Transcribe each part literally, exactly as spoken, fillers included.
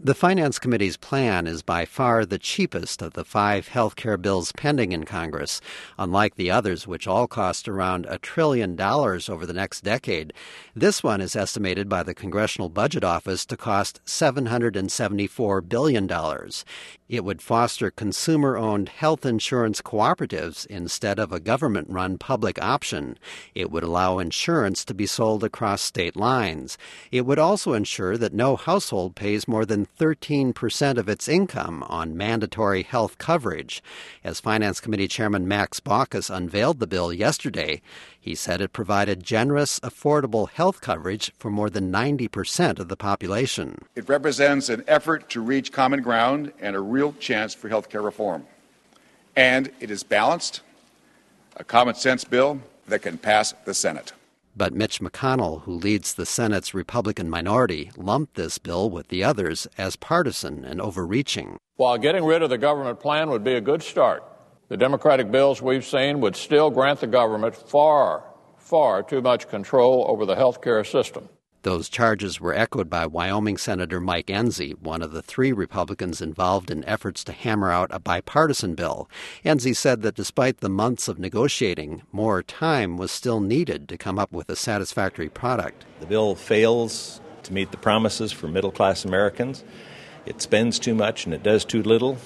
The Finance Committee's plan is by far the cheapest of the five health care bills pending in Congress. Unlike the others, which all cost around a trillion dollars over the next decade, this one is estimated by the Congressional Budget Office to cost seven hundred seventy-four billion dollars. It would foster consumer-owned health insurance cooperatives instead of a government-run public option. It would allow insurance to be sold across state lines. It would also ensure that no household pays more than thirteen percent of its income on mandatory health coverage. As Finance Committee Chairman Max Baucus unveiled the bill yesterday, he said it provided generous, affordable health coverage for more than ninety percent of the population. It represents an effort to reach common ground and a real chance for health care reform. And it is balanced, a common-sense bill that can pass the Senate. But Mitch McConnell, who leads the Senate's Republican minority, lumped this bill with the others as partisan and overreaching. While getting rid of the government plan would be a good start, the Democratic bills we've seen would still grant the government far, far too much control over the health care system. Those charges were echoed by Wyoming Senator Mike Enzi, one of the three Republicans involved in efforts to hammer out a bipartisan bill. Enzi said that despite the months of negotiating, more time was still needed to come up with a satisfactory product. The bill fails to meet the promises for middle-class Americans. It spends too much and it does too little.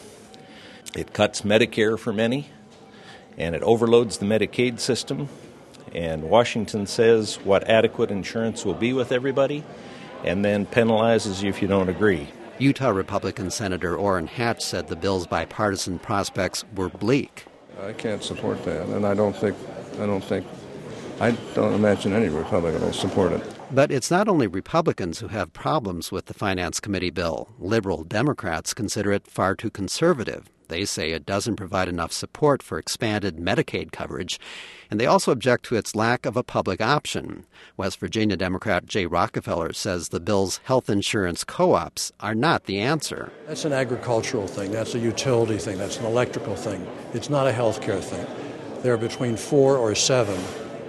It cuts Medicare for many, and it overloads the Medicaid system. And Washington says what adequate insurance will be with everybody, and then penalizes you if you don't agree. Utah Republican Senator Orrin Hatch said the bill's bipartisan prospects were bleak. I can't support that, and I don't think, I don't think, I don't imagine any Republican will support it. But it's not only Republicans who have problems with the Finance Committee bill. Liberal Democrats consider it far too conservative. They say it doesn't provide enough support for expanded Medicaid coverage, and they also object to its lack of a public option. West Virginia Democrat Jay Rockefeller says the bill's health insurance co-ops are not the answer. That's an agricultural thing. That's a utility thing. That's an electrical thing. It's not a health care thing. There are between four or seven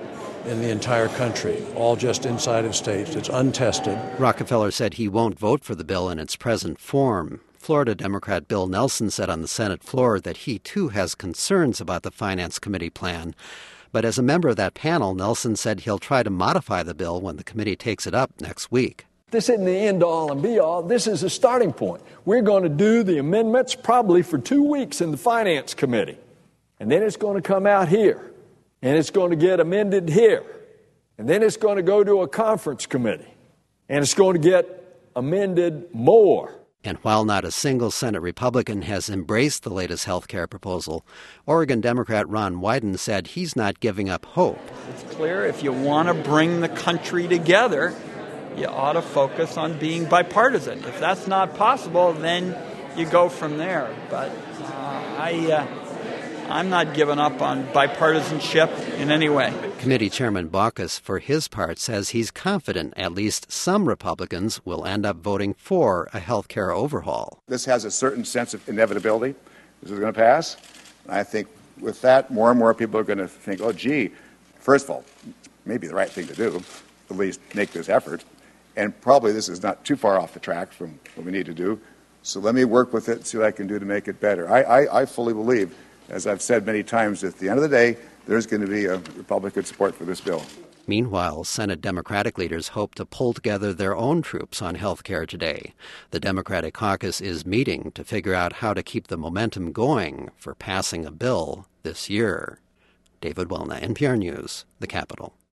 in the entire country, all just inside of states. It's untested. Rockefeller said he won't vote for the bill in its present form. Florida Democrat Bill Nelson said on the Senate floor that he, too, has concerns about the Finance Committee plan. But as a member of that panel, Nelson said he'll try to modify the bill when the committee takes it up next week. This isn't the end-all and be-all. This is a starting point. We're going to do the amendments probably for two weeks in the Finance Committee. And then it's going to come out here. And it's going to get amended here. And then it's going to go to a conference committee. And it's going to get amended more. And while not a single Senate Republican has embraced the latest health care proposal, Oregon Democrat Ron Wyden said he's not giving up hope. It's clear if you want to bring the country together, you ought to focus on being bipartisan. If that's not possible, then you go from there. But uh, I... Uh, I'm not giving up on bipartisanship in any way. Committee Chairman Baucus, for his part, says he's confident at least some Republicans will end up voting for a health care overhaul. This has a certain sense of inevitability. This is going to pass. And I think with that, more and more people are going to think, oh, gee, first of all, maybe the right thing to do, at least make this effort. And probably this is not too far off the track from what we need to do. So let me work with it and see what I can do to make it better. I, I, I fully believe, as I've said many times, at the end of the day, there's going to be a Republican support for this bill. Meanwhile, Senate Democratic leaders hope to pull together their own troops on health care today. The Democratic caucus is meeting to figure out how to keep the momentum going for passing a bill this year. David Welna, N P R News, The Capitol.